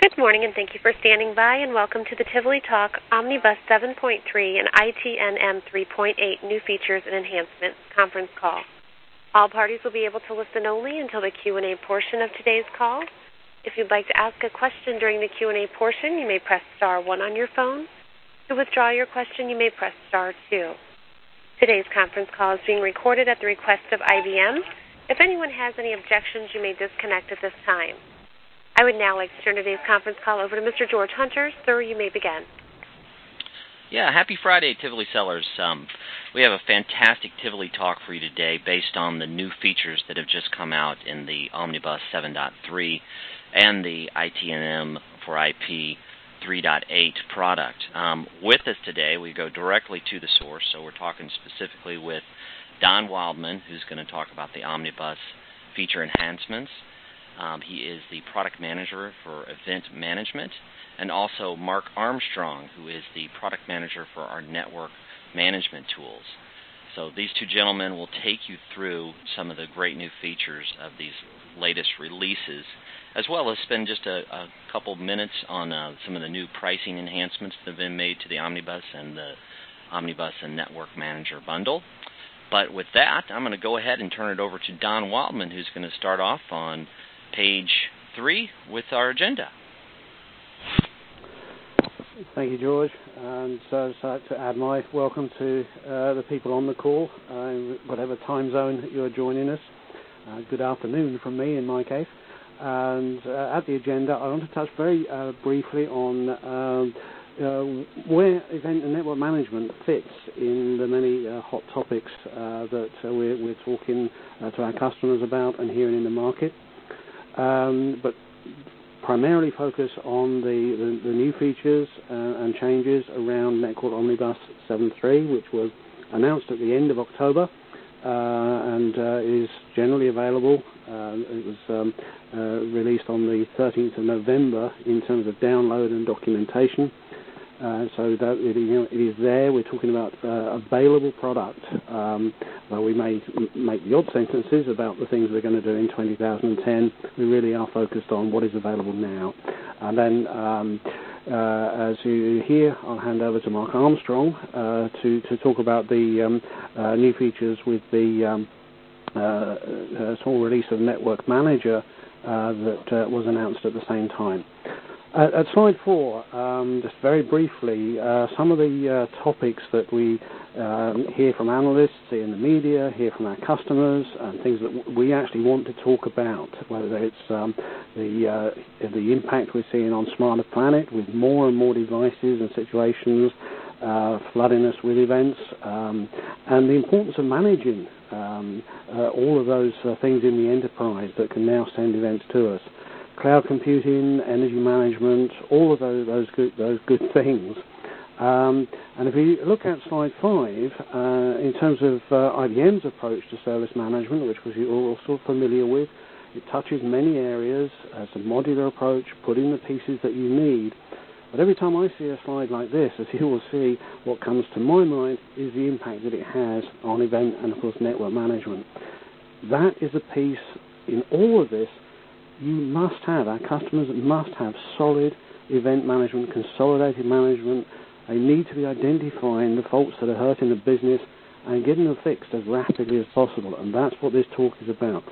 Good morning, and thank you for standing by, and welcome to the Tivoli Talk Omnibus 7.3 and ITNM 3.8 New Features and Enhancements conference call. All parties will be able to listen only until the Q&A portion of today's call. If you'd like to ask a question during the Q&A portion, you may press star 1 on your phone. To withdraw your question, you may press star 2. Today's conference call is being recorded at the request of IBM. If anyone has any objections, you may disconnect at this time. I would now like to turn today's conference call over to Mr. George Hunter. Sir, you may begin. Yeah, happy Friday, Tivoli sellers. We have a fantastic Tivoli talk for you today based on the new features that have just come out in the Omnibus 7.3 and the ITNM for IP 3.8 product. With us today, we go directly to the source, so we're talking specifically with Don Wildman, who's going to talk about the Omnibus feature enhancements. He is the product manager for event management, and also Mark Armstrong, who is the product manager for our network management tools. So these two gentlemen will take you through some of the great new features of these latest releases, as well as spend just a couple minutes on some of the new pricing enhancements that have been made to the Omnibus and the Omnibus and Network Manager bundle. But with that, I'm going to go ahead and turn it over to Don Wildman, who's going to start off on page 3 with our agenda. Thank you, George. And so I'd like to add my welcome to the people on the call, whatever time zone you're joining us. Good afternoon from me, in my case. And at the agenda, I want to touch very briefly on where event and network management fits in the many hot topics that we're talking to our customers about and hearing in the market. But primarily focus on the new features and changes around Network Omnibus 7.3, which was announced at the end of October and is generally available. It was released on the 13th of November in terms of download and documentation. So that it is there. We're talking about available product. Well, we may make the odd sentences about the things we're going to do in 2010. We really are focused on what is available now. And then, as you hear, I'll hand over to Mark Armstrong to talk about the new features with the small release of Network Manager that was announced at the same time. At slide 4, just very briefly, some of the topics that we hear from analysts, see in the media, hear from our customers, and things that we actually want to talk about, whether it's the impact we're seeing on Smarter Planet with more and more devices and situations flooding us with events, and the importance of managing all of those things in the enterprise that can now send events to us. Cloud computing, energy management, all of those good things. And if we look at slide 5, in terms of IBM's approach to service management, which you're also familiar with, it touches many areas as a modular approach, putting the pieces that you need. But every time I see a slide like this, as you will see, what comes to my mind is the impact that it has on event and, of course, network management. That is a piece in all of this. You must have, our customers must have solid event management, consolidated management. They need to be identifying the faults that are hurting the business and getting them fixed as rapidly as possible. And that's what this talk is about.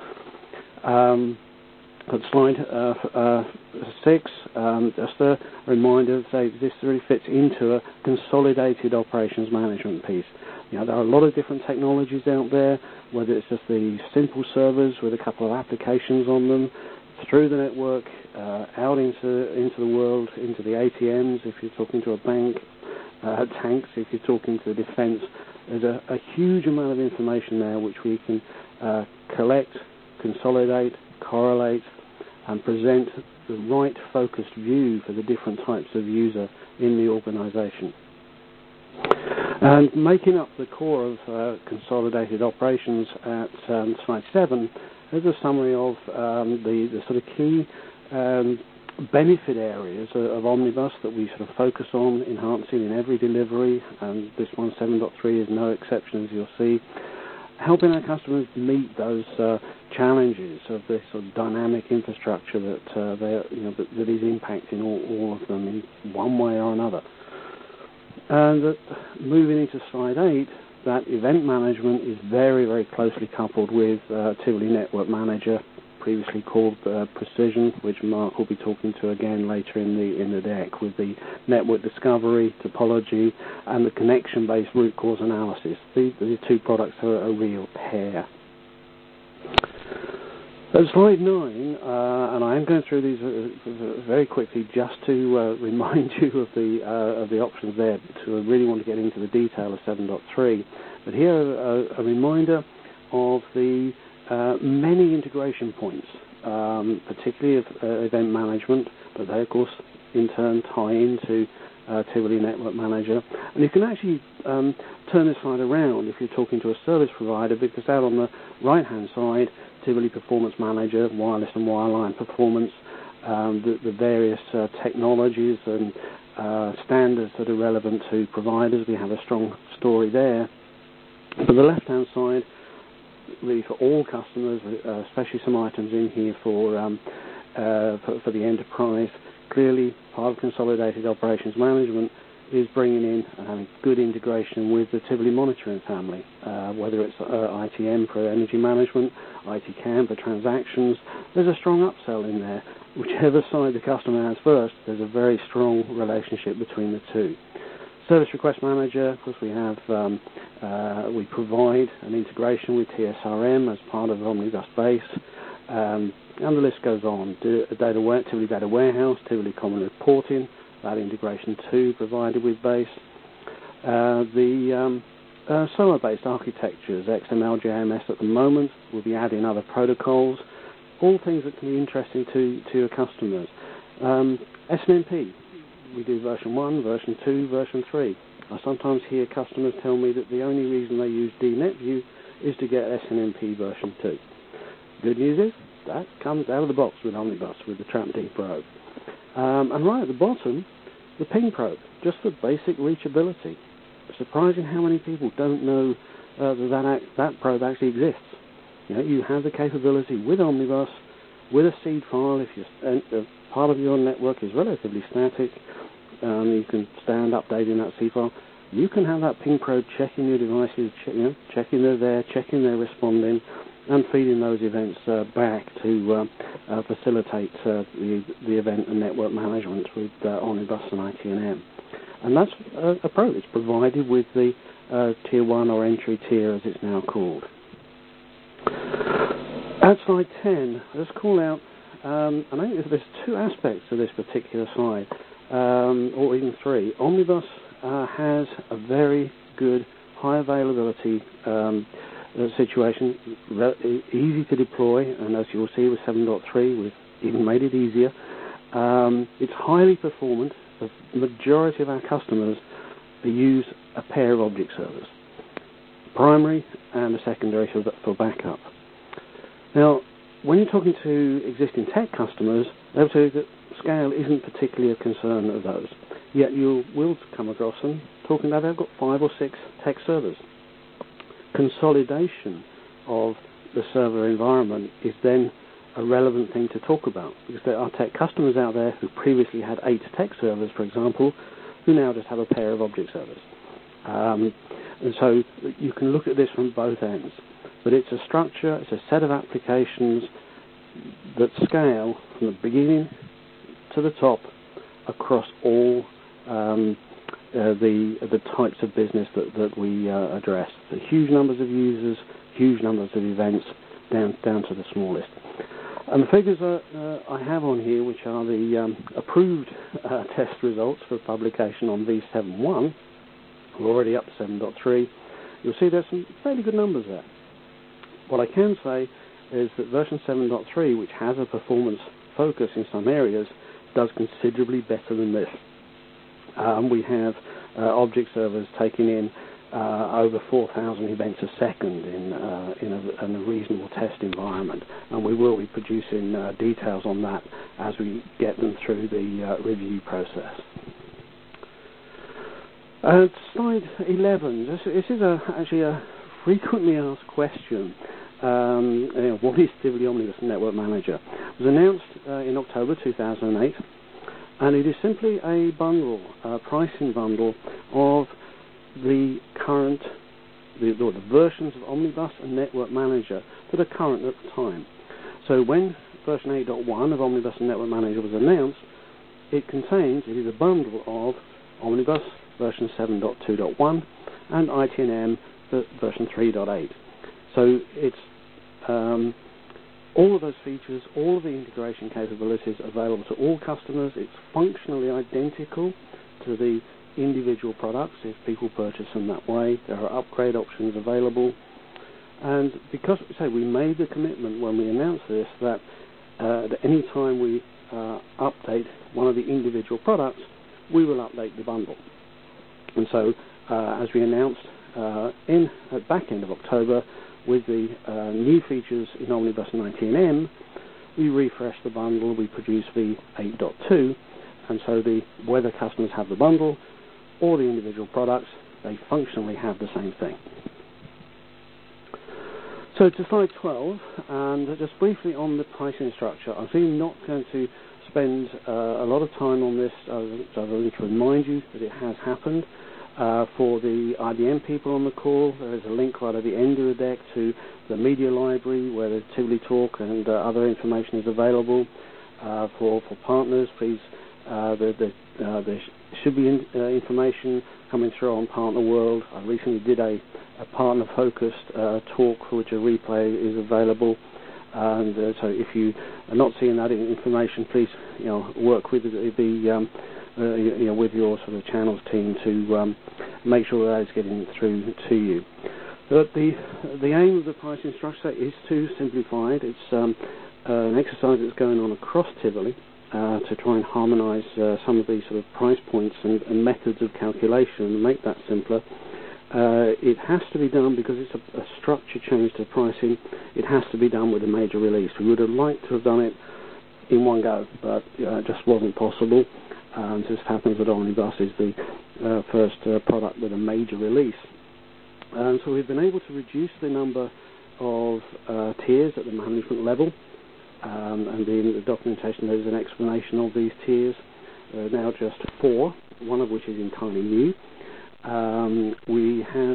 At slide 6, just a reminder that this really fits into a consolidated operations management piece. You know, there are a lot of different technologies out there, whether it's just the simple servers with a couple of applications on them, through the network, out into the world, into the ATMs, if you're talking to a bank, tanks, if you're talking to defense. There's a huge amount of information there which we can collect, consolidate, correlate, and present the right focused view for the different types of user in the organization. And making up the core of consolidated operations at slide 7, there's a summary of the sort of key benefit areas of Omnibus that we sort of focus on enhancing in every delivery, and this one, 7.3, is no exception, as you'll see. helping our customers meet those challenges of this sort of dynamic infrastructure that that is impacting all of them in one way or another. And moving into slide 8, that event management is very, very closely coupled with Tivoli Network Manager, previously called Precision, which Mark will be talking to again later in the deck, with the network discovery, topology, and the connection-based root cause analysis. These two products are a real pair. At slide 9, and I am going through these very quickly just to remind you of the options there, so I really want to get into the detail of 7.3. But here a reminder of the many integration points, particularly of event management, but they, of course, in turn tie into Tivoli Network Manager. And you can actually turn this slide around if you're talking to a service provider, because out on the right-hand side, Tivoli Performance Manager, wireless and wireline performance, the various technologies and standards that are relevant to providers. We have a strong story there. For the left-hand side, really for all customers, especially some items in here for the enterprise. Clearly, part of consolidated operations management is bringing in and having good integration with the Tivoli monitoring family, whether it's ITM for energy management, ITCAM for transactions. There's a strong upsell in there. Whichever side the customer has first, there's a very strong relationship between the two. Service Request Manager, of course, we provide an integration with TSRM as part of Omnibus Base, and the list goes on. Tivoli Data Warehouse, Tivoli Common Reporting, that integration too provided with Base. The SOA-based architectures, XML, JMS at the moment, we'll be adding other protocols, all things that can be interesting to your customers. SNMP. We do version 1, version 2, version 3. I sometimes hear customers tell me that the only reason they use DNetView is to get SNMP version 2. Good news is that comes out of the box with Omnibus, with the TrappD probe. And right at the bottom, the ping probe, just for basic reachability. Surprising how many people don't know that probe actually exists. You have the capability with Omnibus, with a seed file, if part of your network is relatively static, you can stand updating that seed file. You can have that ping probe checking your devices, checking they're there, checking they're responding, and feeding those events back to facilitate the event and network management with Omnibus and ITNM. And that's a probe. It's provided with the Tier 1 or entry tier, as it's now called. At slide 10, let's call out, I think there's two aspects to this particular slide, or even three. Omnibus has a very good high availability situation, easy to deploy, and as you'll see with 7.3, we've even made it easier. It's highly performant. The majority of our customers use a pair of object servers, primary and a secondary for backup. Now, when you're talking to existing tech customers, they'll tell you that scale isn't particularly a concern of those. Yet you will come across them talking about they've got 5 or 6 tech servers. Consolidation of the server environment is then a relevant thing to talk about, because there are tech customers out there who previously had 8 tech servers, for example, who now just have a pair of object servers. And so you can look at this from both ends. But it's a structure, it's a set of applications that scale from the beginning to the top across all the types of business that we address. So huge numbers of users, huge numbers of events, down to the smallest. And the figures I have on here, which are the approved test results for publication on v7.1, we're already up to 7.3, you'll see there's some fairly good numbers there. What I can say is that version 7.3, which has a performance focus in some areas, does considerably better than this. We have object servers taking in over 4,000 events a second in a reasonable test environment, and we will be producing details on that as we get them through the review process. Slide 11. This is actually a frequently asked question, what is Tivoli Omnibus Network Manager? It was announced in October 2008, and it is simply a bundle, a pricing bundle of the current, the versions of Omnibus and Network Manager that are current at the time. So when version 8.1 of Omnibus and Network Manager was announced, it is a bundle of Omnibus version 7.2.1 and ITNM version 3.8. So it's all of those features, all of the integration capabilities available to all customers. It's functionally identical to the individual products if people purchase them that way. There are upgrade options available. And because we made the commitment when we announced this that at any time we update one of the individual products, we will update the bundle. And so, as we announced at the back end of October, with the new features in Omnibus 19M, we refreshed the bundle, we produced the 8.2, and so whether customers have the bundle or the individual products, they functionally have the same thing. So to slide 12, and just briefly on the pricing structure. I'm really not going to spend a lot of time on this, so I need to remind you that it has happened. For the IBM people on the call, there is a link right at the end of the deck to the media library where the Tivoli Talk and other information is available. For partners, please, there should be information coming through on Partner World. I recently did a partner-focused talk for which a replay is available. And so if you are not seeing that information, please work with with your sort of channels team to make sure that is getting through to you. But the aim of the pricing structure is to simplify it. It's an exercise that's going on across Tivoli to try and harmonise some of these sort of price points and methods of calculation and make that simpler. It has to be done because it's a structure change to pricing. It has to be done with a major release. We would have liked to have done it in one go, but it just wasn't possible. It just happens that Omnibus is the first product with a major release. So we've been able to reduce the number of tiers at the management level, and in the documentation there's an explanation of these tiers. Now just 4, one of which is entirely new. We have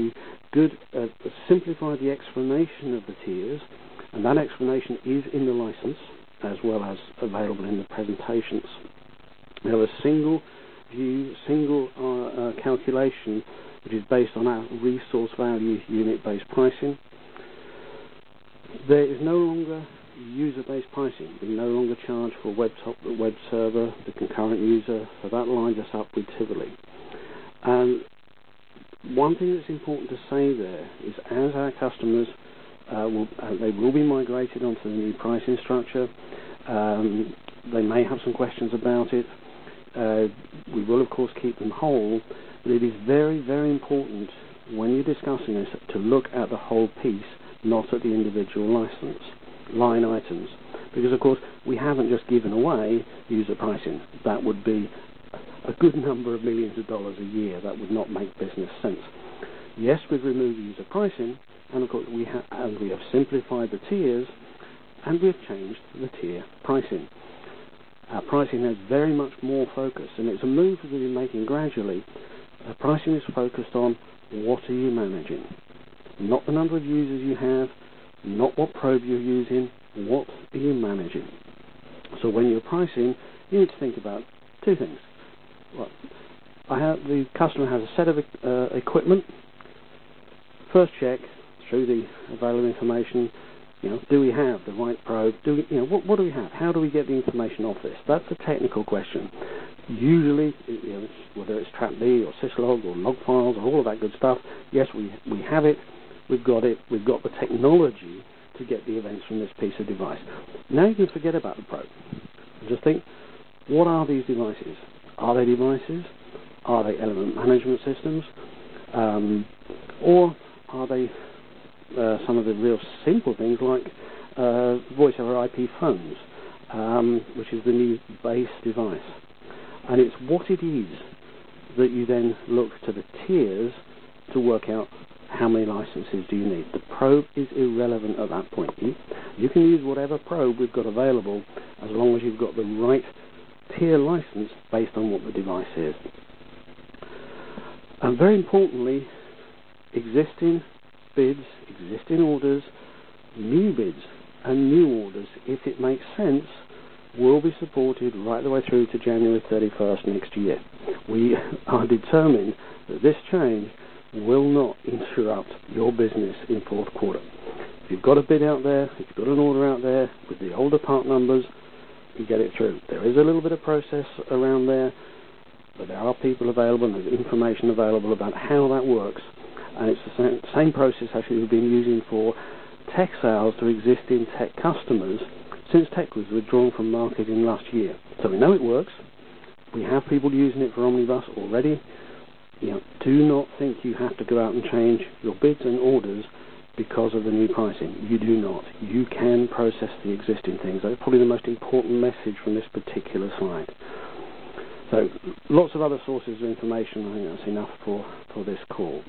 simplified the explanation of the tiers, and that explanation is in the license as well as available in the presentations. We have a single view, calculation, which is based on our resource value unit-based pricing. There is no longer user-based pricing. We no longer charge for web server, the concurrent user, so that lines us up with Tivoli. And one thing that's important to say there is as our customers they will be migrated onto the new pricing structure, they may have some questions about it. We will, of course, keep them whole, but it is very, very important when you're discussing this to look at the whole piece, not at the individual line items. Because, of course, we haven't just given away user pricing. That would be a good number of millions of dollars a year. That would not make business sense. Yes, we've removed user pricing, and, of course, we have simplified the tiers, and we've changed the tier pricing. Our pricing has very much more focus, and it's a move that we've been making gradually. Pricing is focused on what are you managing, not the number of users you have, not what probe you're using, what are you managing. So when you're pricing, you need to think about 2 things. Well, the customer has a set of equipment. First check through the available information. Do we have the right probe? What do we have? How do we get the information off this? That's a technical question. Usually, whether it's TRAP-B or syslog or log files or all of that good stuff, yes, we have it. We've got it. We've got the technology to get the events from this piece of device. Now you can forget about the probe. Just think, what are these devices? Are they devices? Are they element management systems? Or are they some of the real simple things like voice over IP phones, which is the new base device. And it's what it is that you then look to the tiers to work out how many licenses do you need. The probe is irrelevant at that point. You can use whatever probe we've got available as long as you've got the right tier license based on what the device is. And very importantly, existing bids, existing orders, new bids and new orders, if it makes sense, will be supported right the way through to January 31st next year. We are determined that this change will not interrupt your business in fourth quarter. If you've got a bid out there, if you've got an order out there with the older part numbers, you get it through. There is a little bit of process around there, but there are people available and there's information available about how that works. And it's the same process actually we've been using for tech sales to existing tech customers since tech was withdrawn from marketing last year. So we know it works. We have people using it for Omnibus already. Do not think you have to go out and change your bids and orders because of the new pricing. You do not. You can process the existing things. That's probably the most important message from this particular slide. So lots of other sources of information. I think that's enough for this call.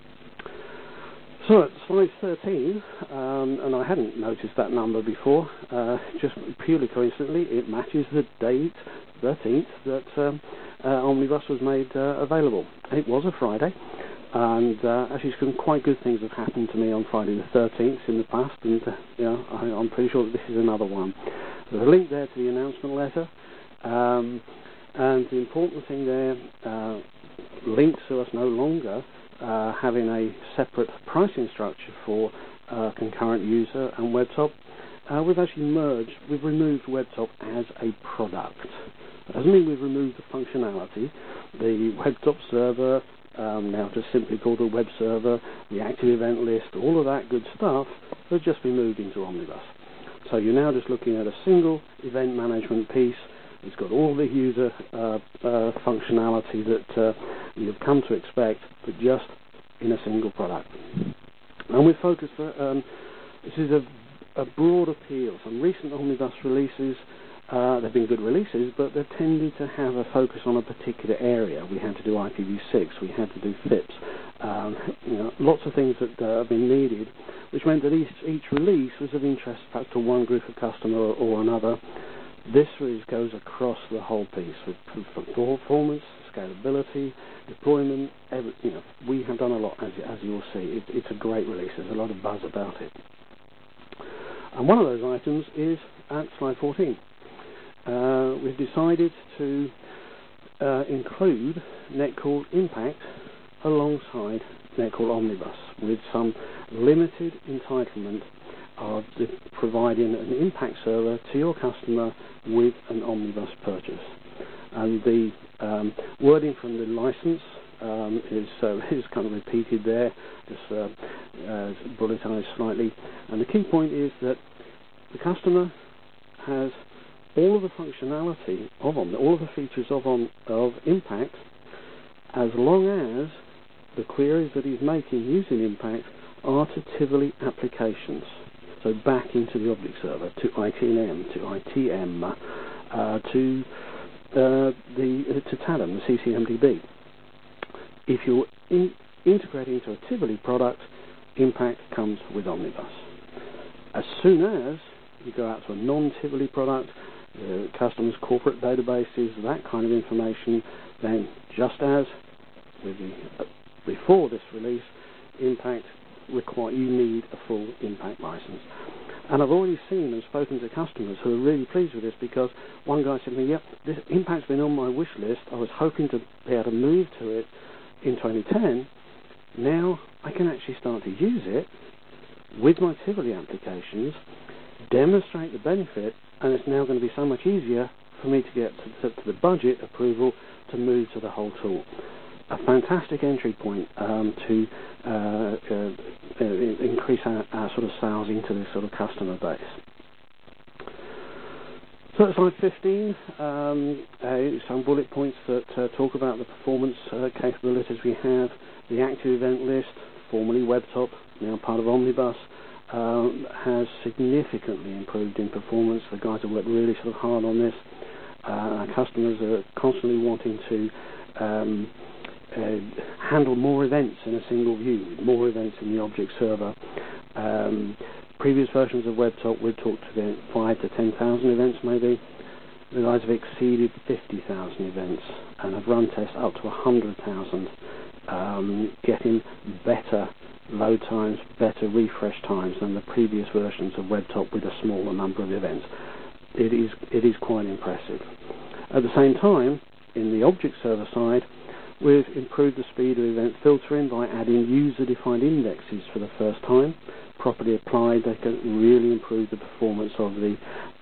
So at slide 13, and I hadn't noticed that number before, just purely coincidentally, it matches the date, 13th, that Omnibus was made available. It was a Friday, and actually some quite good things have happened to me on Friday the 13th in the past, and I'm pretty sure that this is another one. There's a link there to the announcement letter, and the important thing there, links to us no longer having a separate pricing structure for concurrent user and WebTop. We've actually we've removed WebTop as a product. That doesn't mean we've removed the functionality. The WebTop server, now just simply called a web server, the active event list, all of that good stuff has just been moved into Omnibus. So you're now just looking at a single event management piece. It's got all the user functionality that you've come to expect, but just in a single product. And we've focused, this is a broad appeal. Some recent Omnibus releases, they've been good releases, but they've tended to have a focus on a particular area. We had to do IPv6, we had to do FIPS, lots of things that have been needed, which meant that each release was of interest perhaps to one group of customer or another. This release goes across the whole piece with performance, scalability, deployment. We have done a lot, as you'll see. It's a great release. There's a lot of buzz about it. And one of those items is at slide 14. We've decided to include Netcall Impact alongside Netcall Omnibus with some limited entitlement of providing an Impact server to your customer with an Omnibus purchase. And the wording from the license is kind of repeated there, just bulletized slightly. And the key point is that the customer has all of the functionality of all of the features of Impact, as long as the queries that he's making using Impact are to Tivoli applications. So back into the object server, to ITNM, to ITM, to TADM, the CCMDB. If you're integrating into a Tivoli product, Impact comes with Omnibus. As soon as you go out to a non-Tivoli product, customers' corporate databases, that kind of information, then just as before this release, Impact you need a full Impact license. And I've already seen and spoken to customers who are really pleased with this, because one guy said to me, yep, this Impact's been on my wish list. I was hoping to be able to move to it in 2010. Now I can actually start to use it with my Tivoli applications, demonstrate the benefit, and it's now going to be so much easier for me to get to the budget approval to move to the whole tool. A fantastic entry point to increase our sort of sales into this sort of customer base. So at slide 15, some bullet points that talk about the performance capabilities we have. The active event list, formerly WebTop, now part of Omnibus, has significantly improved in performance. The guys have worked really sort of hard on this. Our customers are constantly wanting to handle more events in a single view, more events in the object server. Previous versions of WebTalk, we've talked about 5,000 to 10,000 events maybe. The guys have exceeded 50,000 events and have run tests up to 100,000, getting better load times, better refresh times than the previous versions of WebTalk with a smaller number of events. It is quite impressive. At the same time, in the object server side, we've improved the speed of event filtering by adding user-defined indexes for the first time. Properly applied, they can really improve the performance of the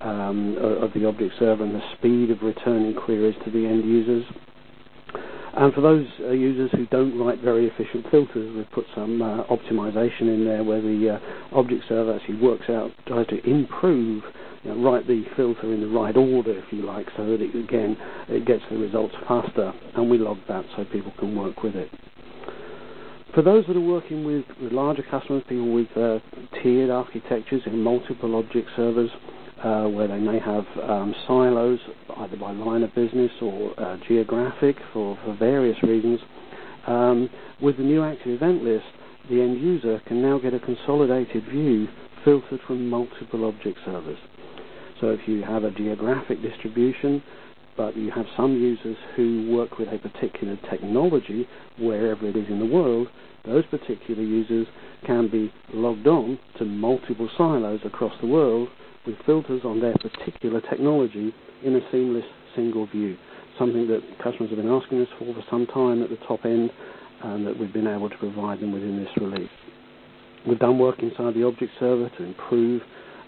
object server and the speed of returning queries to the end users. And for those users who don't write very efficient filters, we've put some optimization in there where the object server actually works out, tries to improve, write the filter in the right order, if you like, so that it gets the results faster, and we log that so people can work with it. For those that are working with larger customers, people with tiered architectures in multiple object servers, where they may have silos, either by line of business or geographic for various reasons, with the new active event list, the end user can now get a consolidated view filtered from multiple object servers. So if you have a geographic distribution, but you have some users who work with a particular technology wherever it is in the world, those particular users can be logged on to multiple silos across the world with filters on their particular technology in a seamless single view, something that customers have been asking us for some time at the top end, and that we've been able to provide them within this release. We've done work inside the object server to improve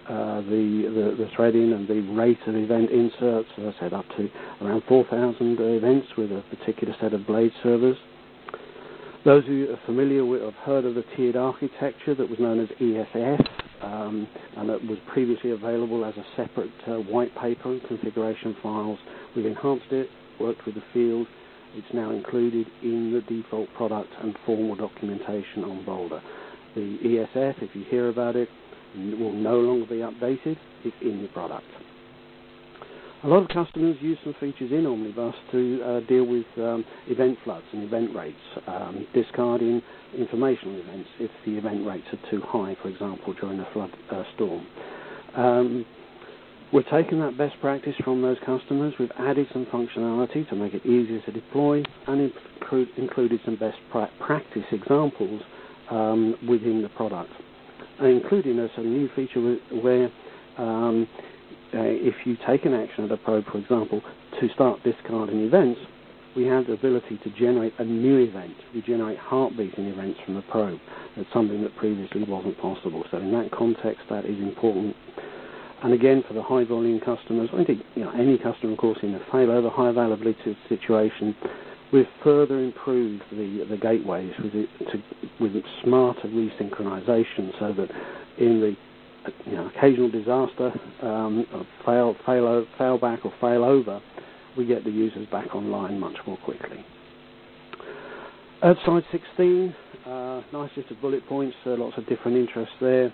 the threading and the rate of event inserts, as I said, up to around 4,000 events with a particular set of blade servers. Those who are familiar with have heard of the tiered architecture that was known as ESF, and that was previously available as a separate white paper and configuration files. We've enhanced it, worked with the field. It's now included in the default product and formal documentation on Boulder. The ESF, if you hear about it, will no longer be updated. It's in the product. A lot of customers use some features in Omnibus to deal with event floods and event rates, discarding informational events if the event rates are too high, for example, during a flood storm. We're taking that best practice from those customers. We've added some functionality to make it easier to deploy and included some best practice examples within the product, including a new feature where if you take an action at a probe, for example, to start discarding events, we have the ability to generate a new event. We generate heartbeating events from the probe. That's something that previously wasn't possible. So in that context, that is important. And again, for the high volume customers, I think any customer, of course, in a failover, high availability situation, we've further improved the gateways with smarter resynchronization, so that in the occasional disaster, failback or failover, we get the users back online much more quickly. At slide 16, nice list of bullet points, lots of different interests there.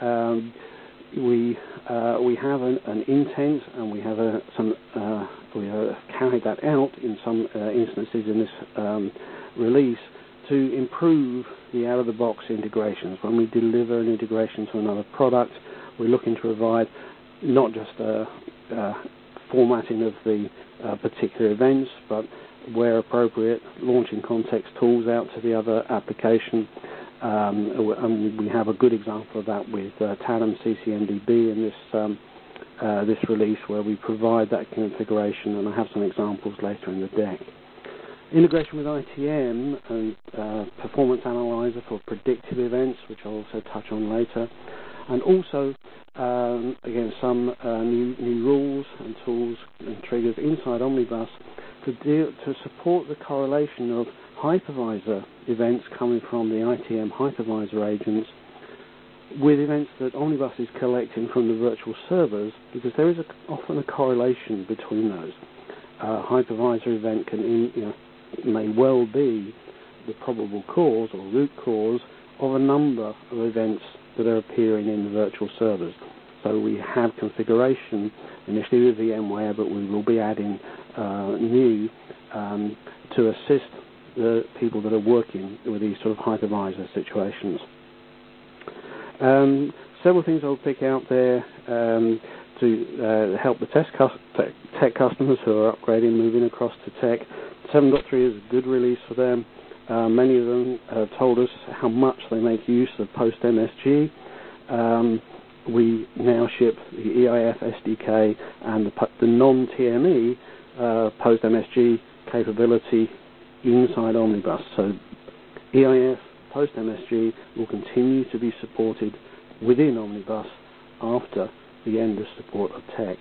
We have an intent, and we have carried that out in some instances in this release to improve the out-of-the-box integrations. When we deliver an integration to another product, we're looking to provide not just formatting of the particular events, but where appropriate, launching context tools out to the other application. And we have a good example of that with Talon CCNDB in this release, where we provide that configuration, and I have some examples later in the deck. Integration with ITM and Performance Analyzer for predictive events, which I'll also touch on later. And also, again, some new rules and tools and triggers inside Omnibus to support the correlation of hypervisor events coming from the ITM hypervisor agents with events that Omnibus is collecting from the virtual servers, because there is often a correlation between those. Hypervisor event may well be the probable cause or root cause of a number of events that are appearing in the virtual servers. So we have configuration initially with VMware, but we will be adding new to assist the people that are working with these sort of hypervisor situations. Several things I'll pick out there to help the tech customers who are upgrading, moving across to tech. 7.3 is a good release for them. Many of them have told us how much they make use of post-MSG. We now ship the EIF SDK and the non-TME post-MSG capability inside Omnibus. So EIF post-MSG will continue to be supported within Omnibus after the end of support of tech.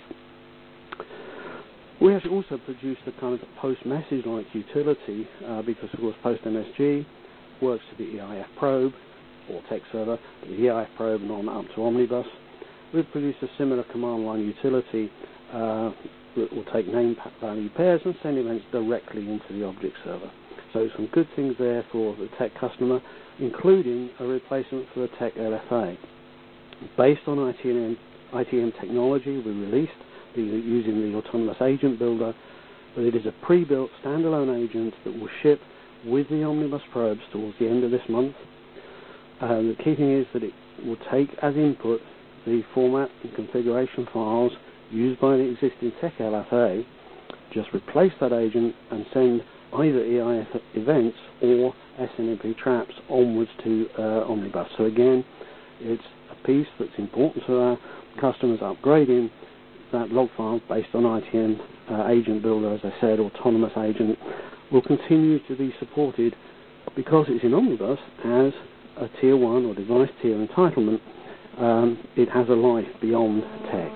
We have also produced a kind of post-message-like utility because, of course, post-MSG works to the EIF probe or tech server, the EIF probe and on up to Omnibus. We've produced a similar command line utility that will take name value pairs and send events directly into the object server. So some good things there for the tech customer, including a replacement for the tech LFA. Based on ITM technology, we released using the Autonomous Agent Builder, but it is a pre-built standalone agent that will ship with the Omnibus probes towards the end of this month. The key thing is that it will take as input the format and configuration files used by the existing tech LFA, just replace that agent and send either EIF events or SNMP traps onwards to Omnibus. So again, it's a piece that's important to our customers upgrading. That log file based on ITM Agent Builder, as I said, Autonomous Agent, will continue to be supported because it's in Omnibus as a Tier 1 or device tier entitlement. It has a life beyond tech.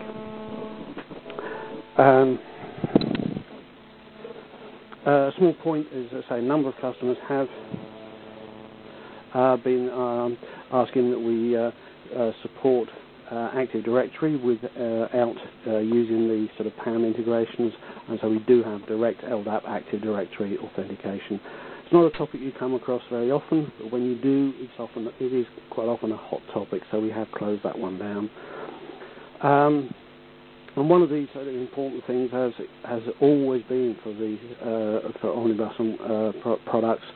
A small point is, as I say, a number of customers have been asking that we support Active Directory without using the sort of PAM integrations, and so we do have direct LDAP Active Directory authentication. It's not a topic you come across very often, but when you do, it is quite often a hot topic, so we have closed that one down. And one of these important things has always been for Omnibus products,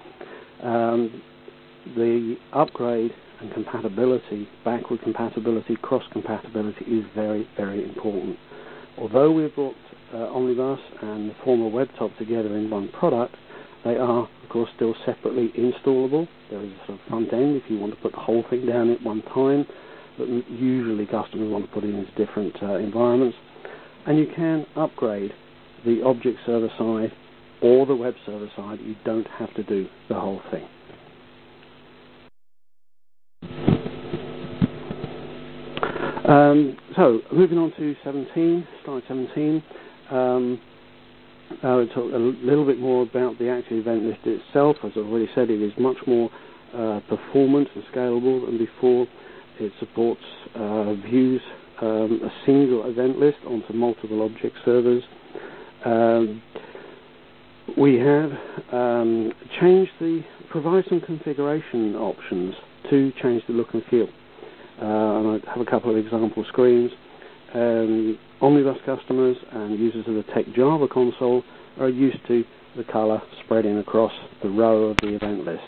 the upgrade and compatibility, backward compatibility, cross-compatibility is very, very important. Although we've brought Omnibus and the former WebTop together in one product, they are, of course, still separately installable. There is a sort of front end if you want to put the whole thing down at one time, but usually customers want to put it into different environments. And you can upgrade the object server side or the web server side. You don't have to do the whole thing. So, moving on to slide 17, I'll talk a little bit more about the Active Event List itself. As I've already said, it is much more performant and scalable than before. It supports views a single event list onto multiple object servers. We have provide some configuration options to change the look and feel. And I have a couple of example screens. Omnibus customers and users of the Tech Java console are used to the color spreading across the row of the event list.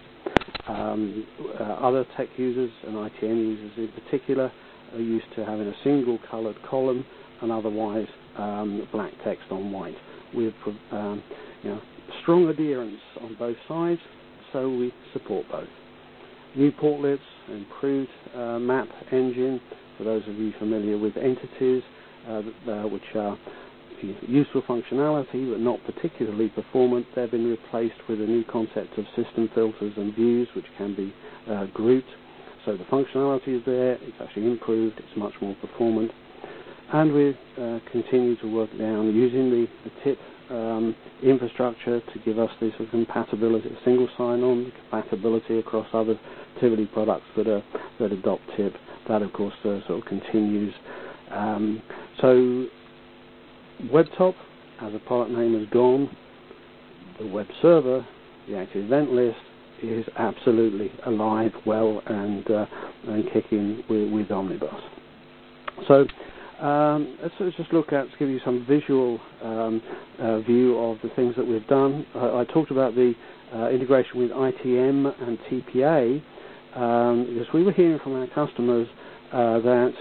Other tech users and ITM users in particular are used to having a single colored column and otherwise black text on white. With strong adherence on both sides, so we support both. New portlets, improved map engine, for those of you familiar with entities, which are useful functionality but not particularly performant. They've been replaced with a new concept of system filters and views, which can be grouped. So the functionality is there, it's actually improved, it's much more performant. And we continue to work down using the TIP infrastructure to give us this sort of compatibility, single sign-on, compatibility across other Tivoli products that adopt TIP. That, of course, sort of continues. So WebTop, as a product name, is gone. The web server, the Active Event List, is absolutely alive, well, and kicking with Omnibus. So Let's just look at, to give you some visual view of the things that we've done. I talked about the integration with ITM and TPA, because we were hearing from our customers that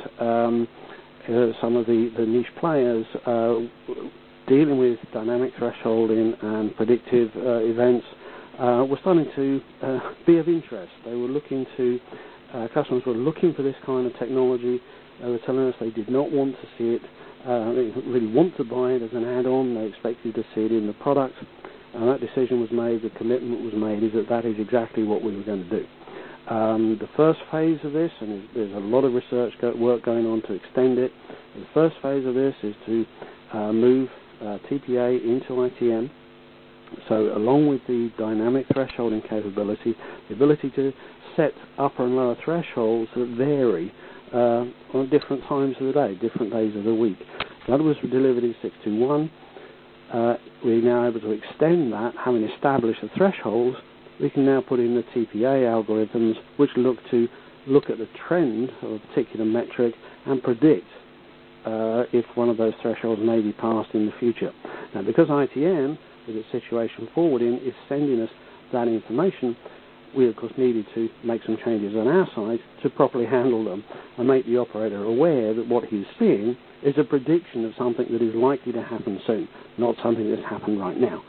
some of the niche players dealing with dynamic thresholding and predictive events were starting to be of interest. They were looking to, customers were looking for this kind of technology. They were telling us they did not want to see it, they didn't really want to buy it as an add-on. They expected to see it in the product. And that decision was made, the commitment was made, is that is exactly what we were going to do. The first phase of this, and there's a lot of research work going on to extend it, the first phase of this is to move TPA into ITM. So along with the dynamic thresholding capability, the ability to set upper and lower thresholds that vary on different times of the day, different days of the week. That was delivered in 621. We're now able to extend that, having established the thresholds. We can now put in the TPA algorithms, which look at the trend of a particular metric and predict if one of those thresholds may be passed in the future. Now, because ITM, with its situation forwarding, is sending us that information, we, of course, needed to make some changes on our side to properly handle them and make the operator aware that what he's seeing is a prediction of something that is likely to happen soon, not something that's happened right now.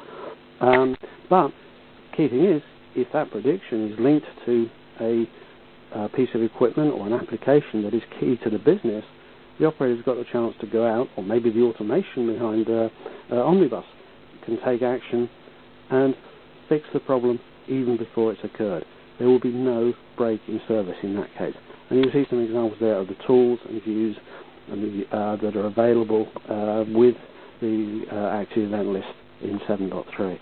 But key thing is, if that prediction is linked to a piece of equipment or an application that is key to the business, the operator's got a chance to go out, or maybe the automation behind Omnibus can take action and fix the problem even before it's occurred. There will be no break in service in that case. And you'll see some examples there of the tools and views and that are available with the active event list in 7.3.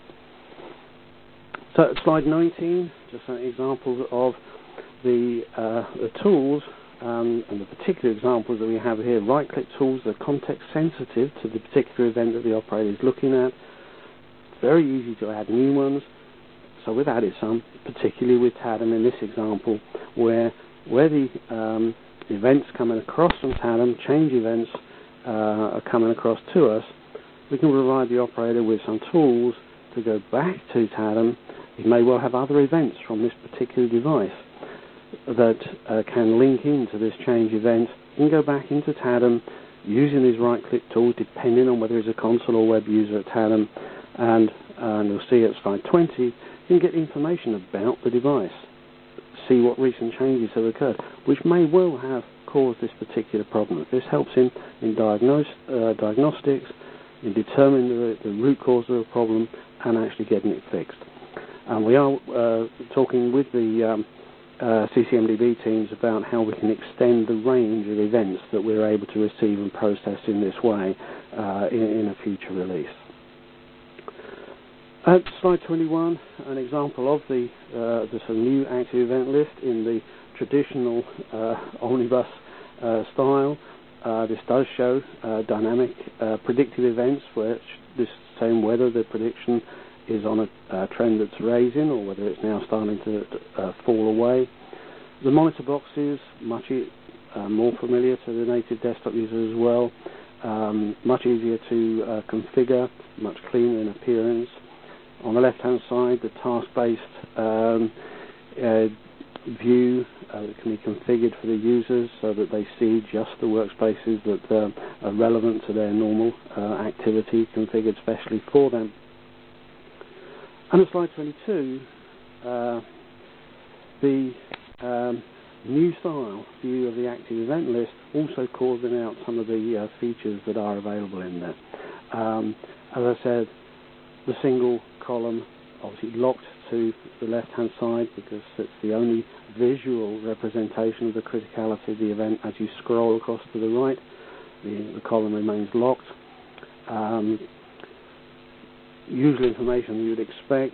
So slide 19, just an example of the tools and the particular examples that we have here. Right-click tools that are context sensitive to the particular event that the operator is looking at. It's very easy to add new ones. So we've added some, particularly with TADM in this example, where the events coming across from TADM, change events are coming across to us, we can provide the operator with some tools to go back to TADM. He may well have other events from this particular device that can link into this change event. He can go back into TADM using his right-click tool, depending on whether he's a console or web user at TADM, and you'll see at slide 20, you can get information about the device, see what recent changes have occurred, which may well have caused this particular problem. This helps in diagnostics, in determining the root cause of the problem, and actually getting it fixed. And we are talking with the CCMDB teams about how we can extend the range of events that we're able to receive and process in this way in a future release. At slide 21, an example of the sort of new active event list in the traditional Omnibus style. This does show dynamic predictive events, which this saying whether the prediction is on a trend that's raising or whether it's now starting to fall away. The monitor boxes, much more familiar to the native desktop user as well, much easier to configure, much cleaner in appearance. On the left-hand side, the task-based view that can be configured for the users so that they see just the workspaces that are relevant to their normal activity, configured specially for them. And at slide 22, the new style view of the active event list also calling out some of the features that are available in there. As I said, the single column obviously locked to the left-hand side because it's the only visual representation of the criticality of the event. As you scroll across to the right, the column remains locked. Usual information you would expect,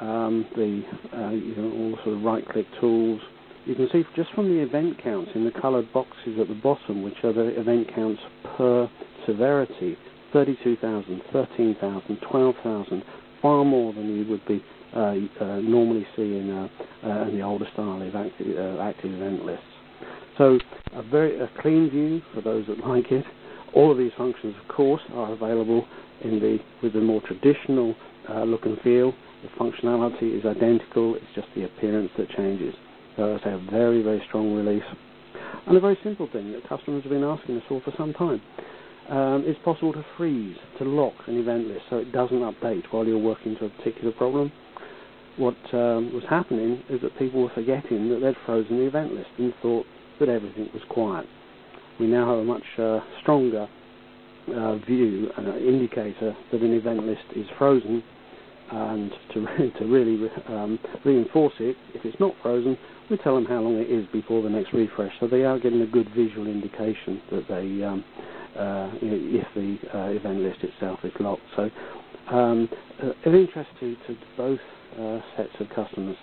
all sort of right-click tools. You can see just from the event counts in the coloured boxes at the bottom, which are the event counts per severity, 32,000, 13,000, 12,000, far more than you would be normally see in the older style of active event lists. So a clean view for those that like it All of these functions, of course, are available with the more traditional look and feel. The functionality is identical, it's just the appearance that changes. So it's a very, very strong release. And a very simple thing that customers have been asking us for some time. It's possible to freeze, to lock an event list so it doesn't update while you're working to a particular problem. What was happening is that people were forgetting that they'd frozen the event list and thought that everything was quiet. We now have a much stronger view, an indicator that an event list is frozen, and to really reinforce it, if it's not frozen, we tell them how long it is before the next refresh, so they are getting a good visual indication that they, if the event list itself is locked. So of interest to both sets of customers.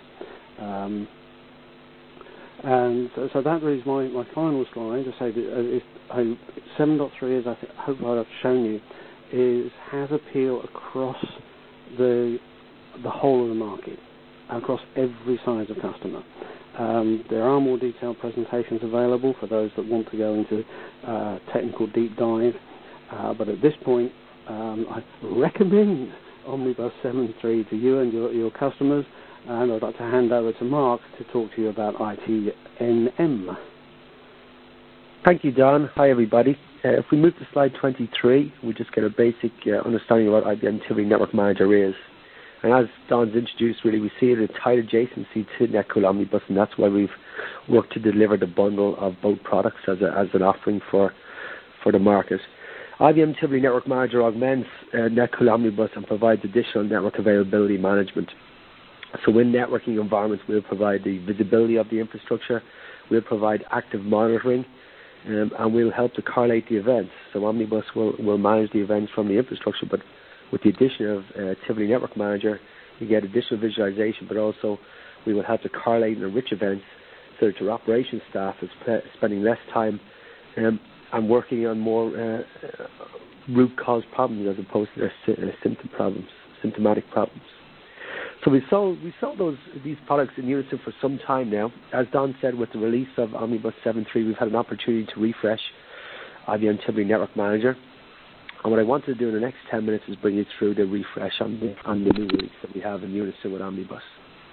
And so that is my final slide to say that 7.3, as I hope I've shown you, has appeal across the whole of the market, across every size of customer. There are more detailed presentations available for those that want to go into technical deep dive, but at this point I recommend Omnibus 7.3 to you and your customers, and I'd like to hand over to Mark to talk to you about ITNM. Thank you, Don. Hi, everybody. If we move to slide 23, we just get a basic understanding of what IBM Tivoli Network Manager is. And as Don's introduced, really, we see it a tight adjacency to NetCool Omnibus, and that's why we've worked to deliver the bundle of both products as an offering for the market. IBM Tivoli Network Manager augments NetCool Omnibus and provides additional network availability management. So in networking environments, we'll provide the visibility of the infrastructure, we'll provide active monitoring, and we'll help to correlate the events. So Omnibus will manage the events from the infrastructure, but with the addition of Tivoli Network Manager, you get additional visualization, but also we will have to correlate and enrich events so that your operations staff is spending less time and working on more root cause problems as opposed to their symptomatic problems. So we sold these products in unison for some time now. As Don said, with the release of Omnibus 7.3, we've had an opportunity to refresh IBM Tivoli Network Manager. And what I want to do in the next 10 minutes is bring you through the refresh on the new release that we have in unison with Omnibus.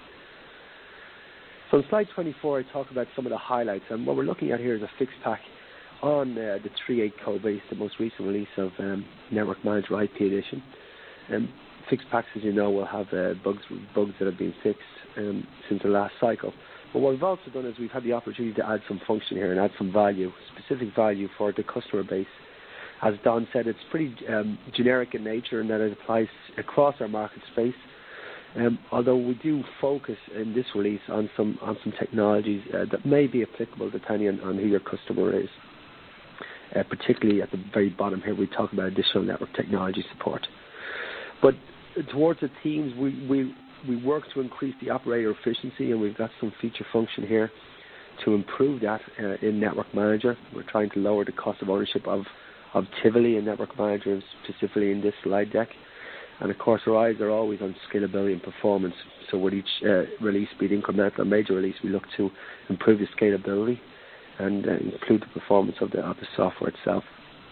So in slide 24, I talk about some of the highlights. And what we're looking at here is a fixed pack on the 3.8 code base, the most recent release of Network Manager IP Edition. Fixed packs, as you know, will have bugs that have been fixed since the last cycle. But what we've also done is we've had the opportunity to add some function here and add some value, specific value for the customer base. As Don said, it's pretty generic in nature and that it applies across our market space. Although we do focus in this release on some technologies that may be applicable depending on who your customer is. Particularly at the very bottom here, we talk about additional network technology support. But towards the teams, we work to increase the operator efficiency, and we've got some feature function here to improve that in Network Manager. We're trying to lower the cost of ownership of Tivoli and Network Manager, specifically in this slide deck. And of course, our eyes are always on scalability and performance. So with each release, be it incremental or major release, we look to improve the scalability and include the performance of the software itself.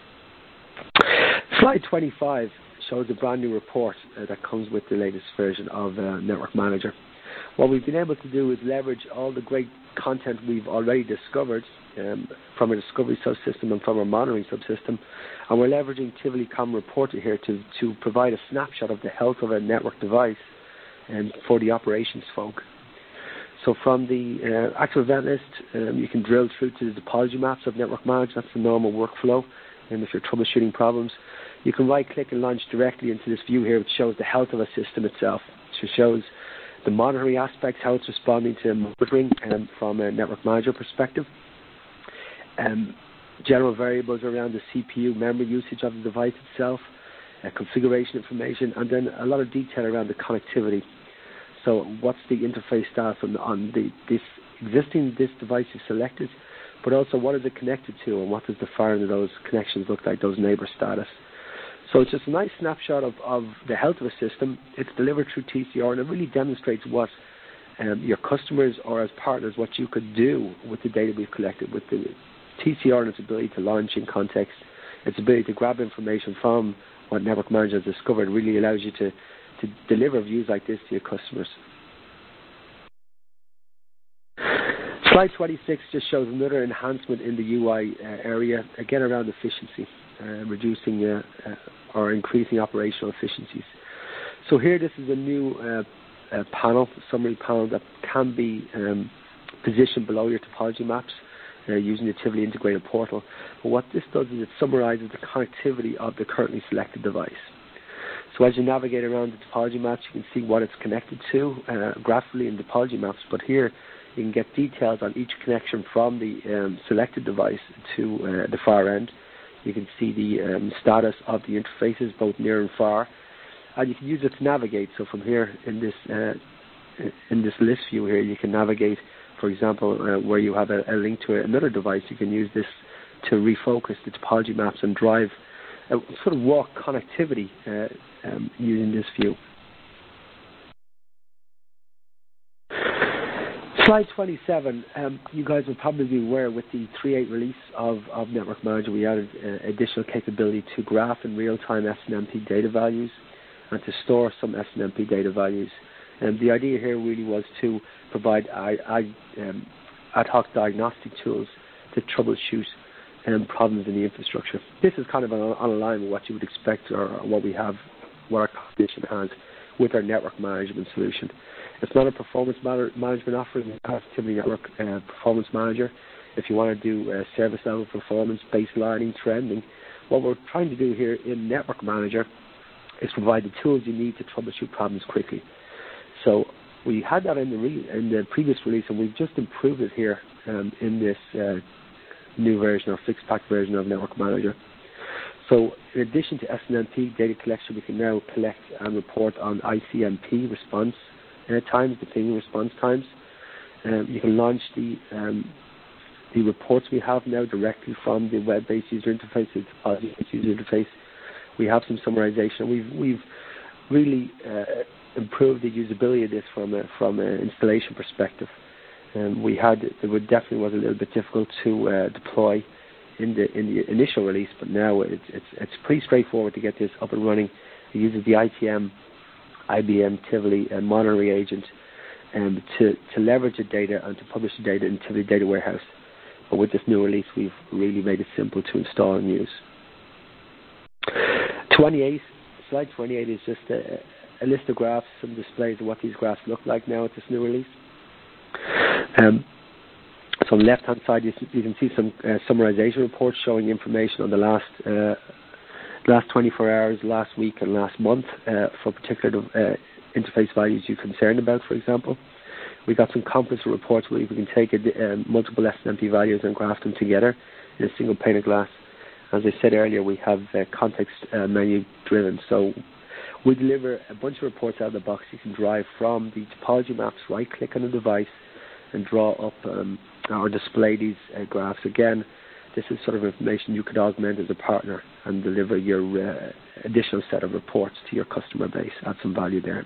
Slide 25 shows a brand new report that comes with the latest version of Network Manager. What we've been able to do is leverage all the great content we've already discovered from a discovery subsystem and from our monitoring subsystem, and we're leveraging Tivoli Common Reporter here to provide a snapshot of the health of a network device and for the operations folk. So from the active event list, you can drill through to the topology maps of Network Manager. That's the normal workflow. And if you're troubleshooting problems, you can right-click and launch directly into this view here, which shows the health of a system itself. It shows the monitoring aspects, how it's responding to monitoring from a Network Manager perspective. General variables around the CPU memory usage of the device itself, configuration information, and then a lot of detail around the connectivity. So what's the interface status on this device you selected, but also what is it connected to and what does the firing of those connections look like, those neighbor status. So it's just a nice snapshot of the health of a system. It's delivered through TCR, and it really demonstrates what your customers or as partners, what you could do with the data we've collected with the TCR and its ability to launch in context its ability to grab information from what Network Manager has discovered really allows you to deliver views like this to your customers. Slide 26 just shows another enhancement in the UI area, again around efficiency, reducing or increasing operational efficiencies. So here this is a new panel, summary panel that can be positioned below your topology maps using the Tivoli integrated portal. But what this does is it summarizes the connectivity of the currently selected device. So as you navigate around the topology maps, you can see what it's connected to graphically in topology maps. But here you can get details on each connection from the selected device to the far end. You can see the status of the interfaces, both near and far. And you can use it to navigate. So from here in this list view here, you can navigate, for example, where you have a link to another device. You can use this to refocus the topology maps and drive sort of walk connectivity using this view. Slide 27, you guys will probably be aware with the 3.8 release of Network Manager, we added additional capability to graph in real-time SNMP data values and to store some SNMP data values. And the idea here really was to provide ad hoc diagnostic tools to troubleshoot problems in the infrastructure. This is kind of on a line with what you would expect or what our competition has with our network management solution. It's not a performance management offering. It's a Tivoli Network Performance Manager. If you want to do service level performance, baselining, trending, what we're trying to do here in Network Manager is provide the tools you need to troubleshoot problems quickly. So we had that in the previous release, and we've just improved it here in this new version or fixed pack version of Network Manager. So in addition to SNMP data collection, we can now collect and report on ICMP response times, the ping response times. You can launch the reports we have now directly from the web-based user interface, the topology-based user interface. We have some summarization. We've really improved the usability of this from an installation perspective. It definitely was a little bit difficult to deploy in the initial release, but now it's pretty straightforward to get this up and running. It uses the ITM IBM Tivoli monitoring agent to leverage the data and to publish the data in Tivoli Data Warehouse. But with this new release, we've really made it simple to install and use. Slide 28 is just a list of graphs, some displays of what these graphs look like now with this new release. So on the left-hand side, you can see some summarization reports showing information on the last 24 hours, last week, and last month for particular interface values you're concerned about, for example. We got some composite reports where we can take multiple SNMP values and graph them together in a single pane of glass. As I said earlier, we have context menu driven. So we deliver a bunch of reports out of the box. You can drive from the topology maps, right-click on the device, and draw up or display these graphs. Again, this is sort of information you could augment as a partner and deliver your additional set of reports to your customer base, add some value there.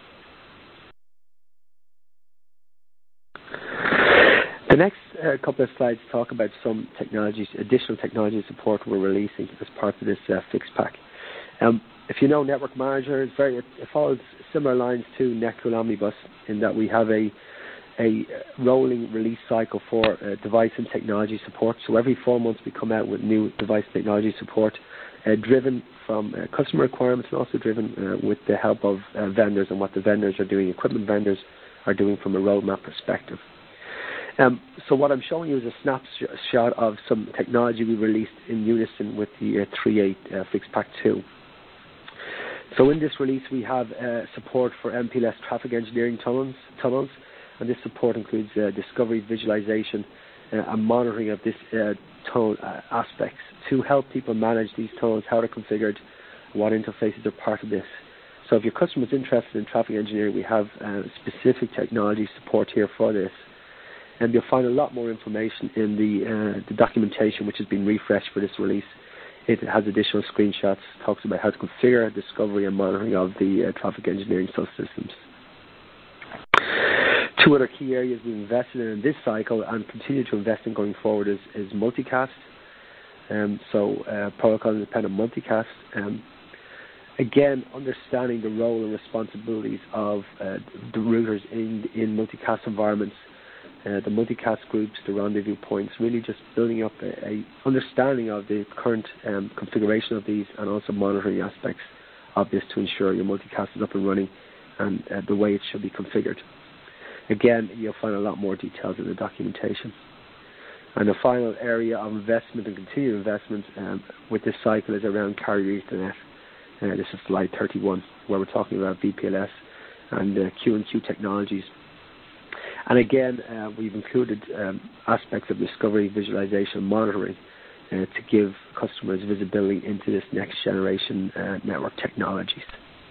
The next couple of slides talk about some additional technology support we're releasing as part of this fixed pack. If you know Network Manager, it follows similar lines to NetCool Omnibus in that we have a rolling release cycle for device and technology support. So every 4 months we come out with new device technology support, driven from customer requirements and also driven with the help of vendors and what the vendors are doing, equipment vendors are doing from a roadmap perspective. So what I'm showing you is a snapshot of some technology we released in unison with the 3.8 Fixed Pack 2. So in this release we have support for MPLS traffic engineering tunnels, and this support includes discovery, visualization, and monitoring of this tunnel aspects to help people manage these tunnels, how they're configured, what interfaces are part of this. So if your customer is interested in traffic engineering, we have specific technology support here for this. And you'll find a lot more information in the documentation, which has been refreshed for this release. It has additional screenshots, talks about how to configure discovery and monitoring of the traffic engineering subsystems. Two other key areas we've invested in this cycle and continue to invest in going forward is multicast. protocol-independent multicast. Again, understanding the role and responsibilities of the routers in multicast environments, the multicast groups, the rendezvous points, really just building up a understanding of the current configuration of these, and also monitoring aspects of this to ensure your multicast is up and running and the way it should be configured. Again, you'll find a lot more details in the documentation. And the final area of investment and continued investment with this cycle is around carrier Ethernet. This is slide 31, where we're talking about VPLS and Q&Q technologies. And again, we've included aspects of discovery, visualization, monitoring to give customers visibility into this next generation network technologies.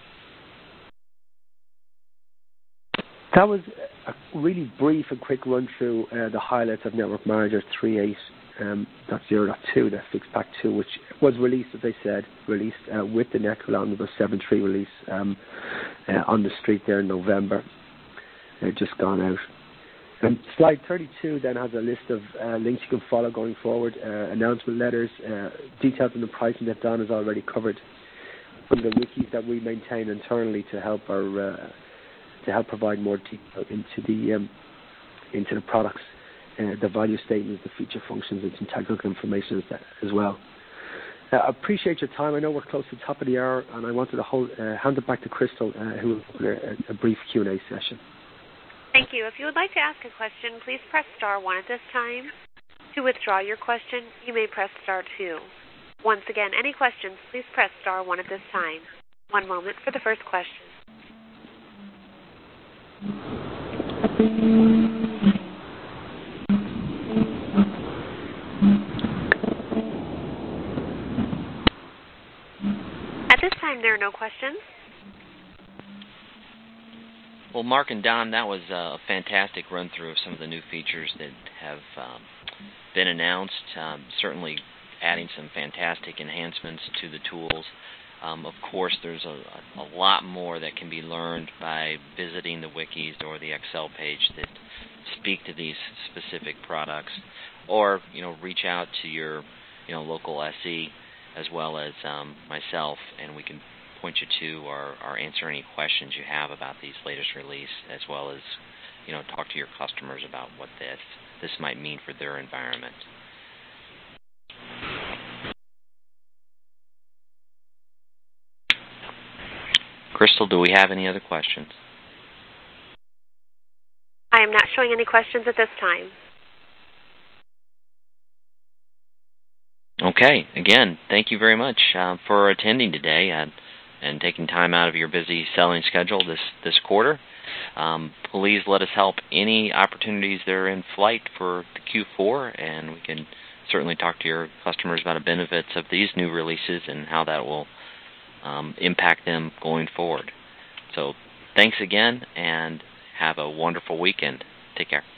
That was a really brief and quick run through the highlights of Network Manager 3.8.0.2, that FixPak 2, which was released, as I said, with the NetCool Omnibus 7.3 release on the street there in November. Just gone out. And slide 32 then has a list of links you can follow going forward, announcement letters, details on the pricing that Don has already covered, from the wikis that we maintain internally to help provide more detail into the products, the value statements, the feature functions, and some technical information as well. I appreciate your time. I know we're close to the top of the hour, and I wanted to hand it back to Crystal, who will open a brief Q&A session. Thank you. If you would like to ask a question, please press star 1 at this time. To withdraw your question, you may press star 2. Once again, any questions, please press star 1 at this time. One moment for the first question. At this time, there are no questions. Well, Mark and Don, that was a fantastic run-through of some of the new features that have been announced, certainly adding some fantastic enhancements to the tools. Of course, there's a lot more that can be learned by visiting the wikis or the Excel page that speak to these specific products, or reach out to your local SE as well as myself, and we can point you to or answer any questions you have about these latest release, as well as talk to your customers about what this might mean for their environment. Crystal, do we have any other questions? I am not showing any questions at this time. Okay. Again, thank you very much for attending today and taking time out of your busy selling schedule this quarter. Please let us help any opportunities that are in flight for the Q4, and we can certainly talk to your customers about the benefits of these new releases and how that will impact them going forward. So thanks again, and have a wonderful weekend. Take care.